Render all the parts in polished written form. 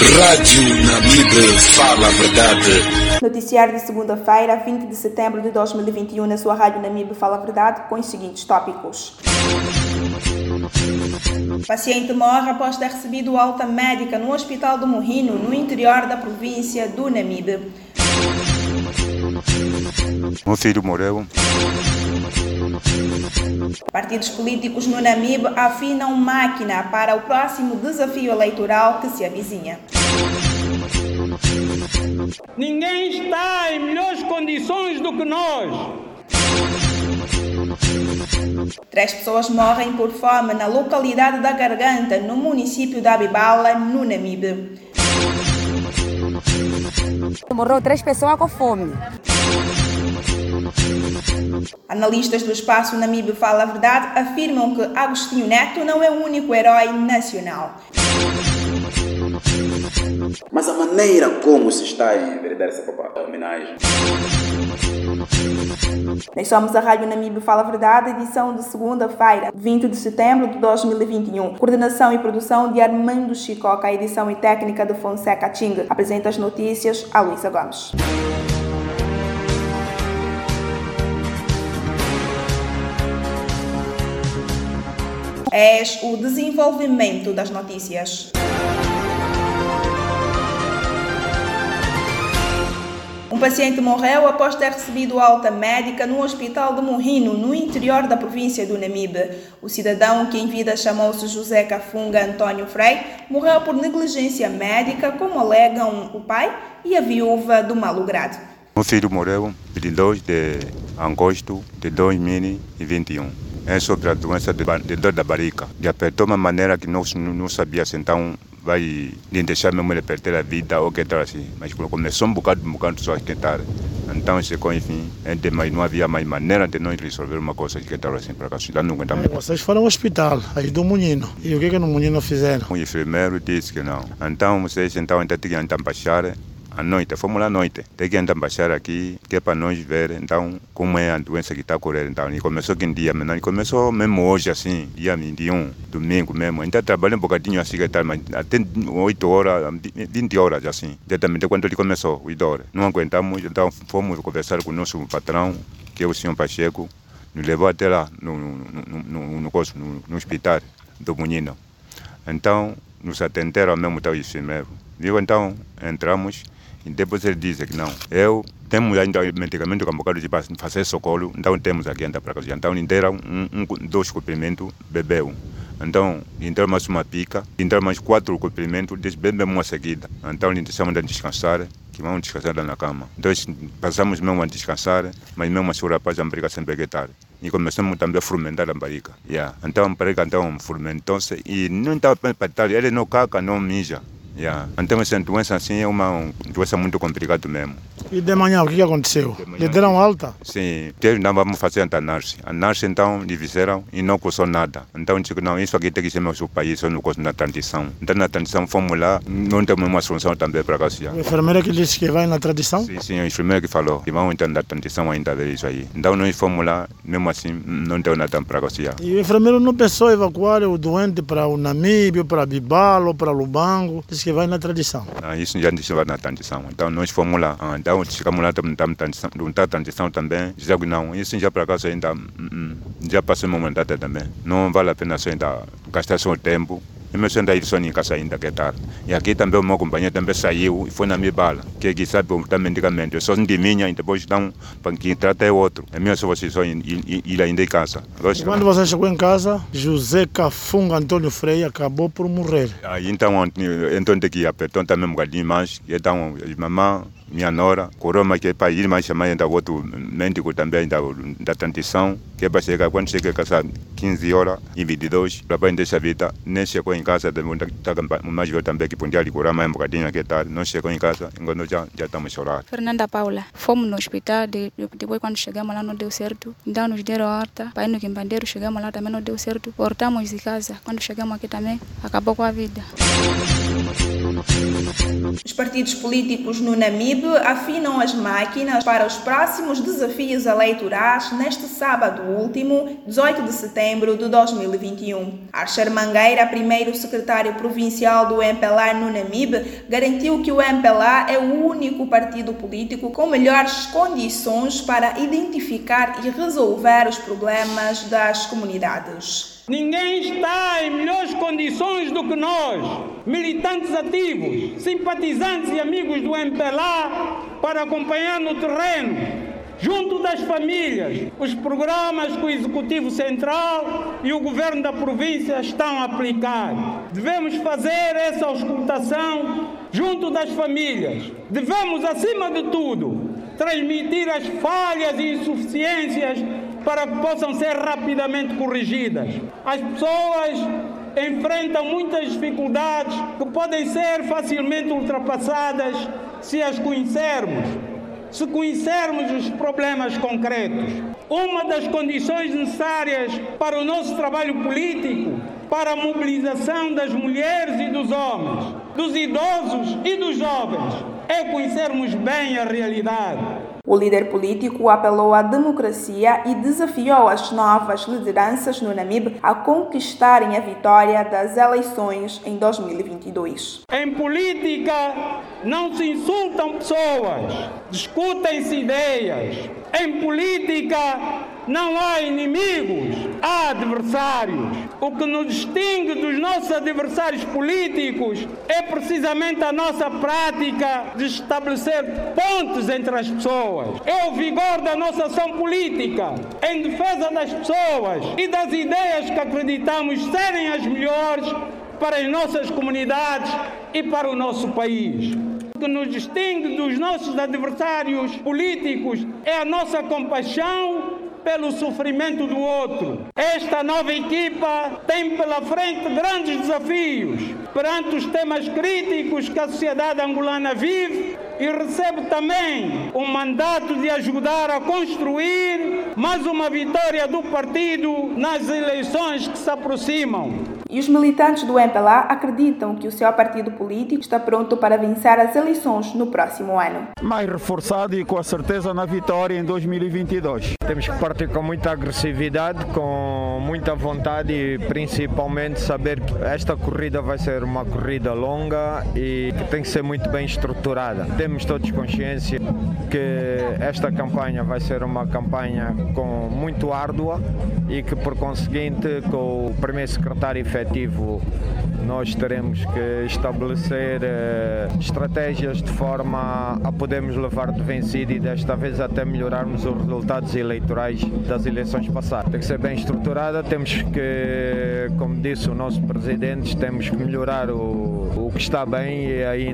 Rádio Namibe fala a verdade. Noticiário de segunda-feira, 20 de setembro de 2021, na sua Rádio Namibe fala a verdade, com os seguintes tópicos. Paciente morre após ter recebido alta médica no Hospital do Morrino, no interior da província do Namibe. Meu filho morreu. Partidos políticos no Namibe afinam máquina para o próximo desafio eleitoral que se avizinha. Ninguém está em melhores condições do que nós. 3 pessoas morrem por fome na localidade da Garganta, no município da Abibala, no Namibe. Morreu 3 pessoas com fome. Analistas do Espaço Namibe Fala a Verdade afirmam que Agostinho Neto não é o único herói nacional. Mas a maneira como se está a enveredar essa homenagem. Nós somos a Rádio Namibe Fala a Verdade, edição de segunda-feira, 20 de setembro de 2021. Coordenação e produção de Armando Chicoca, edição e técnica de Fonseca Ting. Apresenta as notícias a Luísa Gomes. És o desenvolvimento das notícias. Um paciente morreu após ter recebido alta médica no Hospital do Morrino, no interior da província do Namibe. O cidadão, que em vida chamou-se José Cafunga Antônio Frei, morreu por negligência médica, como alegam o pai e a viúva do malogrado. Meu filho morreu em 2 de agosto de 2021. É sobre a doença de dor da barriga. E apertou de uma maneira que não sabia se então vai lhe deixar mesmo ele perder a vida ou que tal assim. Mas começou um bocado só a esquentar. Então chegou, enfim, mas não havia mais maneira de nós resolver uma coisa que tal assim para cá. Não aguentamos. Vocês foram ao hospital, aí do Moinho. E o que no Moinho fizeram? O enfermeiro disse que não. Então vocês então ainda tinham que baixar. À noite, fomos lá à noite. Tem que andar baixar aqui, que é para nós ver, então, como é a doença que está a correr. Então, e começou que dia, mas começou mesmo hoje, assim, dia 21, domingo mesmo. Ainda trabalhei um bocadinho assim, mas até 8 horas, 20 horas, assim. Diretamente quando ele começou, 8 horas. Não aguentamos, então fomos conversar com o nosso patrão, que é o senhor Pacheco, nos levou até lá, no hospital do Menino. Então, nos atenderam ao mesmo tal enfermeiro. Viu, então, entramos. E depois ele disse que não, temos ainda medicamento que é um bocado de fazer socorro, então temos aqui ainda para casa. Então deram 2 comprimimentos, bebeu. Então deram mais uma pica, deram mais 4 comprimimentos, bebemos uma seguida. Então deixamos de descansar, que vamos descansar na cama. Então passamos mesmo a descansar, mas mesmo assim o rapaz a barriga sempre que tarde. E começamos também a fermentar a barriga. Então a barriga fermentou-se e não estava para estar, ele não caga, não mija. Então essa doença assim é uma doença muito complicada mesmo. E de manhã o que aconteceu? Lhe deram alta? Sim, não vamos fazer a análise. A análise então lhe fizeram e não custou nada. Então disse que não, isso aqui tem que ser nosso país, não custa na transição. Então na transição fomos lá, não temos uma solução também para cá. O enfermeiro que disse que vai na tradição? Sim, o enfermeiro que falou que vamos entrar na transição ainda ver isso aí. Então nós fomos lá, mesmo assim não deu nada para cá. E o enfermeiro não pensou em evacuar o doente para o Namibe, para Bibalo, para Lubango? Disse que vai na tradição. Isso já disse que vai na transição. Então nós fomos lá. Então chegamos lá, não está transição também. Já que não, isso já para cá ainda já passou uma data também. Não vale a pena ainda gastar seu tempo. E meu senhor ainda só em casa ainda que tarde. E aqui também o meu companheiro também saiu e foi na minha bala. Que sabe o medicamento. Eu só de minha e depois dão para quem trata é outro. É meu só você só ir ainda em casa. Quando você chegou em casa, José Cafunga Antônio Frei acabou por morrer. Então tem que apertar também um bocadinho mais. Então mamãe, minha nora, coroma que é para ir mais chamar ainda outro médico também da transição. Que é para chegar, quando chega a casa 15 horas e 22, para bem deixar a vida, nem chegou em casa, mais velho também que podia curar mais um bocadinho aqui tarde, não chegou em casa, enquanto já estamos chorando. Fernanda Paula, fomos no hospital, depois quando chegamos lá não deu certo, então nos deram horta, para ir no Quimbandeiro, chegamos lá também não deu certo, voltamos de casa, quando chegamos aqui também, acabou com a vida. Os partidos políticos no Namibe NAMIB afinam as máquinas para os próximos desafios eleitorais neste sábado último, 18 de setembro de 2021. Archer Mangueira, primeiro secretário provincial do MPLA no NAMIB, garantiu que o MPLA é o único partido político com melhores condições para identificar e resolver os problemas das comunidades. Ninguém está em melhores condições do que nós, militantes ativos, simpatizantes e amigos do MPLA, para acompanhar no terreno, junto das famílias, os programas que o Executivo Central e o Governo da província estão a aplicar. Devemos fazer essa auscultação junto das famílias. Devemos, acima de tudo, transmitir as falhas e insuficiências para que possam ser rapidamente corrigidas. As pessoas enfrentam muitas dificuldades que podem ser facilmente ultrapassadas se as conhecermos, se conhecermos os problemas concretos. Uma das condições necessárias para o nosso trabalho político, para a mobilização das mulheres e dos homens, dos idosos e dos jovens, é conhecermos bem a realidade. O líder político apelou à democracia e desafiou as novas lideranças no NAMIB a conquistarem a vitória das eleições em 2022. Em política não se insultam pessoas, discutem-se ideias. Em política não há inimigos, há adversários. O que nos distingue dos nossos adversários políticos é precisamente a nossa prática de estabelecer pontes entre as pessoas. É o vigor da nossa ação política em defesa das pessoas e das ideias que acreditamos serem as melhores para as nossas comunidades e para o nosso país. O que nos distingue dos nossos adversários políticos é a nossa compaixão pelo sofrimento do outro. Esta nova equipa tem pela frente grandes desafios perante os temas críticos que a sociedade angolana vive e recebe também um mandato de ajudar a construir mais uma vitória do partido nas eleições que se aproximam. E os militantes do MPLA acreditam que o seu partido político está pronto para vencer as eleições no próximo ano. Mais reforçado e com a certeza na vitória em 2022. Temos que partir com muita agressividade, com muita vontade e principalmente saber que esta corrida vai ser uma corrida longa e que tem que ser muito bem estruturada. Temos todos consciência que esta campanha vai ser uma campanha muito árdua e que, por conseguinte, com o primeiro secretário efetivo, nós teremos que estabelecer estratégias de forma a podermos levar de vencido e desta vez até melhorarmos os resultados eleitorais das eleições passadas. Tem que ser bem estruturada, temos que, como disse o nosso presidente, temos que melhorar o que está bem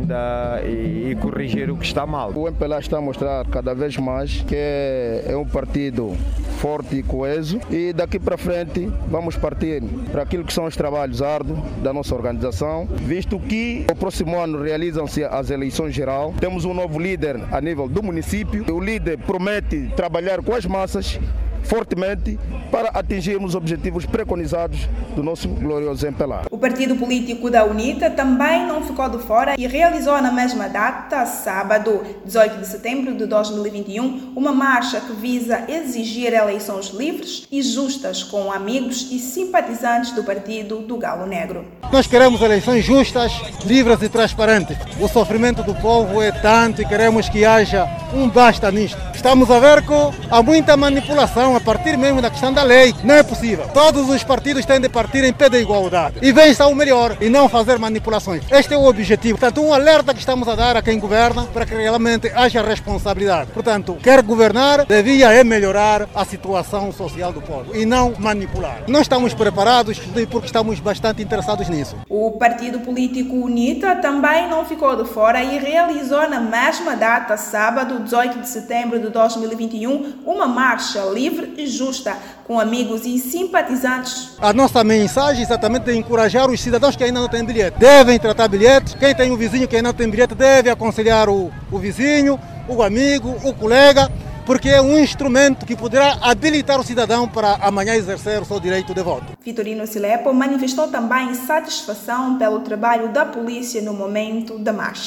e corrigir o que está mal. O MPLA está a mostrar cada vez mais que é um partido forte e coeso e daqui para frente vamos partir para aquilo que são os trabalhos árduos da nossa organização, visto que no próximo ano realizam-se as eleições geral. Temos um novo líder a nível do município. O líder promete trabalhar com as massas fortemente para atingirmos os objetivos preconizados do nosso glorioso MPLA. O partido político da UNITA também não ficou de fora e realizou na mesma data, sábado, 18 de setembro de 2021, uma marcha que visa exigir eleições livres e justas com amigos e simpatizantes do partido do Galo Negro. Nós queremos eleições justas, livres e transparentes. O sofrimento do povo é tanto e queremos que haja um basta nisto. Estamos a ver que há muita manipulação a partir mesmo da questão da lei. Não é possível. Todos os partidos têm de partir em pé de igualdade e vençam o melhor e não fazer manipulações. Este é o objetivo. Portanto, um alerta que estamos a dar a quem governa para que realmente haja responsabilidade. Portanto, quer governar, devia melhorar a situação social do povo e não manipular. Nós estamos preparados porque estamos bastante interessados nisso. O partido político UNITA também não ficou de fora e realizou na mesma data, sábado, 18 de setembro de 2021, uma marcha livre e justa com amigos e simpatizantes. A nossa mensagem é exatamente encorajar os cidadãos que ainda não têm bilhete. Devem tratar bilhetes. Quem tem um vizinho que ainda não tem bilhete deve aconselhar o vizinho, o amigo, o colega, porque é um instrumento que poderá habilitar o cidadão para amanhã exercer o seu direito de voto. Vitorino Silepo manifestou também satisfação pelo trabalho da polícia no momento da marcha.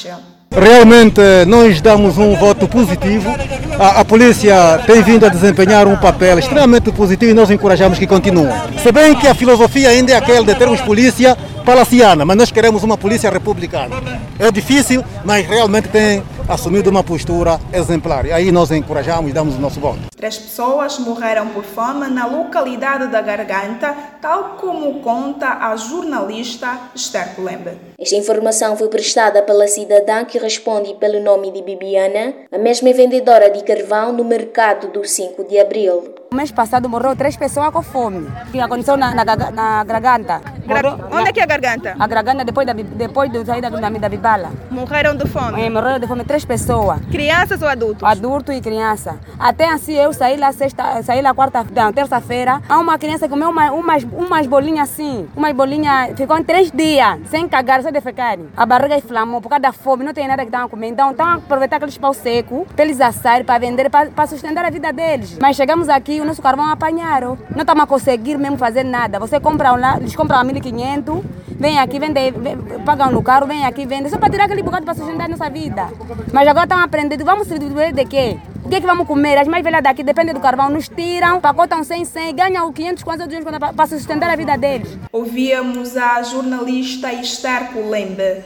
Realmente nós damos um voto positivo. A polícia tem vindo a desempenhar um papel extremamente positivo e nós encorajamos que continue. Se bem que a filosofia ainda é aquela de termos polícia palaciana, mas nós queremos uma polícia republicana. É difícil, mas realmente tem assumido uma postura exemplar. E aí nós encorajamos e damos o nosso voto. 3 pessoas morreram por fome na localidade da Garganta, tal como conta a jornalista Esther Colembe. Esta informação foi prestada pela cidadã que responde pelo nome de Bibiana, a mesma vendedora de carvão no mercado do 5 de abril. No mês passado morreu 3 pessoas com fome. O que aconteceu na Garganta. Onde é que é a Garganta? A Garganta depois de sair da Bibala. Morreram de fome? Morreram de fome 3 pessoas. Crianças ou adultos? Adulto e criança. Até assim eu saí lá terça-feira, há uma criança que comeu umas bolinhas assim. Umas bolinhas, ficou 3 dias sem cagar, só de ficar. A barriga inflamou por causa da fome, não tem nada que estavam comendo. Então estão a aproveitar aqueles pau seco para eles assarem, para vender, para sustentar a vida deles. Mas chegamos aqui, o nosso carvão apanharam. Não estamos a conseguir mesmo fazer nada. Você compra lá, eles compram a 1.500, vem aqui, pagam no carro, vem aqui, vendem, só para tirar aquele bocado para sustentar a nossa vida. Mas agora estão aprendendo, vamos se viver de quê? O que é que vamos comer? As mais velhas daqui, depende do carvão, nos tiram, pacotam 100, ganham 500 para sustentar a vida deles. Ouvíamos a jornalista Esther Colembe.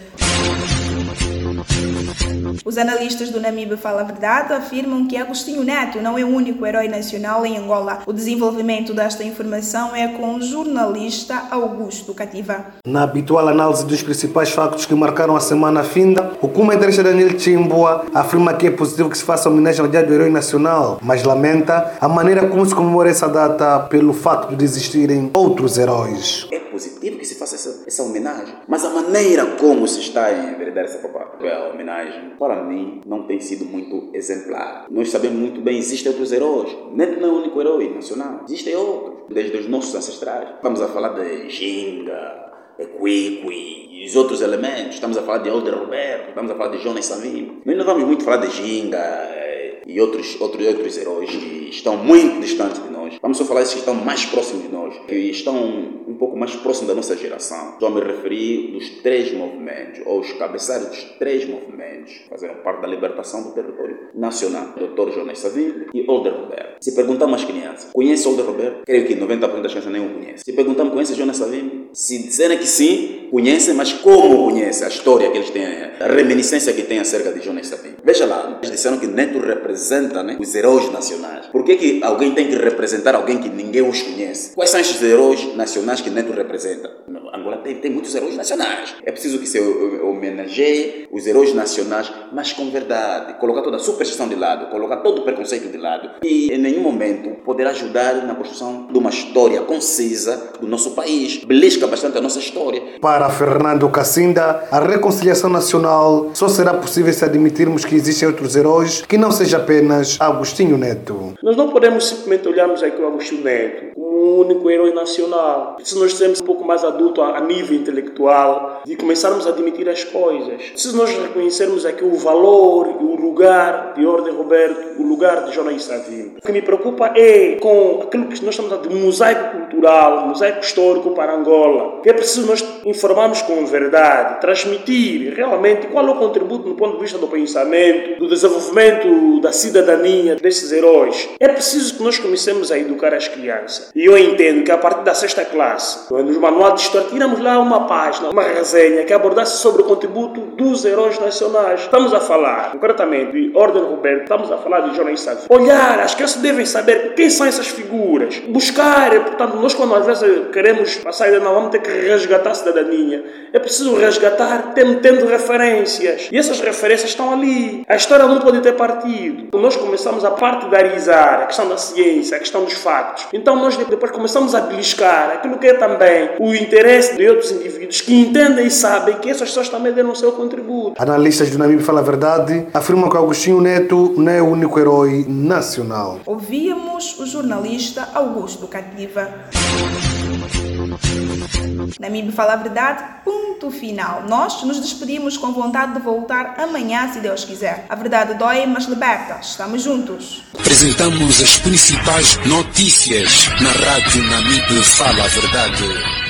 Os analistas do Namibe Fala a Verdade afirmam que Agostinho Neto não é o único herói nacional em Angola. O desenvolvimento desta informação é com o jornalista Augusto Cativa. Na habitual análise dos principais factos que marcaram a semana finda, o comentarista Daniel Chimbua afirma que é positivo que se faça homenagem ao Dia do Herói Nacional, mas lamenta a maneira como se comemora essa data pelo facto de existirem outros heróis. É positivo que se faça essa homenagem, mas a maneira como se está a enveredar essa homenagem, para mim, não tem sido muito exemplar. Nós sabemos muito bem, existem outros heróis. Neto não é o único herói nacional. Existem outros, desde os nossos ancestrais. Estamos a falar de Ginga, Equiqui e os outros elementos. Estamos a falar de Alder Roberto, estamos a falar de Jonas Savimbi. Nós não vamos muito falar de Ginga e outros heróis que estão muito distantes de nós. Vamos só falar desses que estão mais próximos de nós, que estão um pouco mais próximos da nossa geração. Estou a me referir dos 3 movimentos, ou os cabeçalhos dos 3 movimentos, que fizeram parte da libertação do território nacional. Dr. Jonas Savimbi e Alder Roberto. Se perguntarmos às crianças, conhece Alder Roberto? Creio que 90% das crianças nem o conhecem. Se perguntarmos, conhece Jonas Savimbi? Se disserem que sim, conhecem, mas como conhecem a história que eles têm, a reminiscência que têm acerca de Jonas Savimbi? Veja lá, eles disseram que Neto representa, né, os heróis nacionais. Por que alguém tem que representar alguém que ninguém os conhece? Quais são esses heróis nacionais que Neto representa? Angola tem muitos heróis nacionais. É preciso que se homenageie os heróis nacionais, mas com verdade. Colocar toda a superstição de lado, colocar todo o preconceito de lado. E em nenhum momento poderá ajudar na construção de uma história concisa do nosso país. Belisca bastante a nossa história. Para Fernando Cassinda, a reconciliação nacional só será possível se admitirmos que existem outros heróis que não seja apenas Agostinho Neto. Nós não podemos simplesmente olharmos aqui o Agostinho Neto como o único herói nacional. Se nós sermos um pouco mais adultos a nível intelectual e começarmos a admitir as coisas, se nós reconhecermos aqui o valor e o lugar de Alder Roberto, o lugar de Jonas Savimbi. O que me preocupa é com aquilo que nós estamos a dizer de mosaico cultural, mosaico histórico para Angola. É preciso nós informarmos com verdade, transmitir realmente qual é o contributo no ponto de vista do pensamento, do desenvolvimento da cidadania desses heróis. É preciso que nós comecemos a educar as crianças. E eu entendo que a partir da 6ª classe, nos manuais de história, tiramos lá uma página, uma resenha que abordasse sobre o contributo dos heróis nacionais. Estamos a falar, concretamente, de Alder Roberto, estamos a falar de Jonas Savimbi. Olhar, as crianças devem saber quem são essas figuras. Buscar, portanto, nós quando às vezes queremos passar, não vamos ter que resgatar a cidadania. É preciso resgatar tendo referências. E essas referências estão ali. A história não pode ter partido. Nós começamos a partidarizar a questão da ciência, a questão dos factos. Então nós depois começamos a beliscar aquilo que é também o interesse de outros indivíduos que entendem e sabem que essas pessoas também deram o seu contributo. Analistas do Namibe Fala a Verdade afirmam que Agostinho Neto não é o único herói nacional. Ouvíamos o jornalista Augusto Cativa. Namibe Fala a Verdade, ponto final. Nós nos despedimos com vontade de voltar amanhã, se Deus quiser. A verdade dói, mas liberta. Estamos juntos. Apresentamos as principais notícias na Rádio Namibe Fala a Verdade.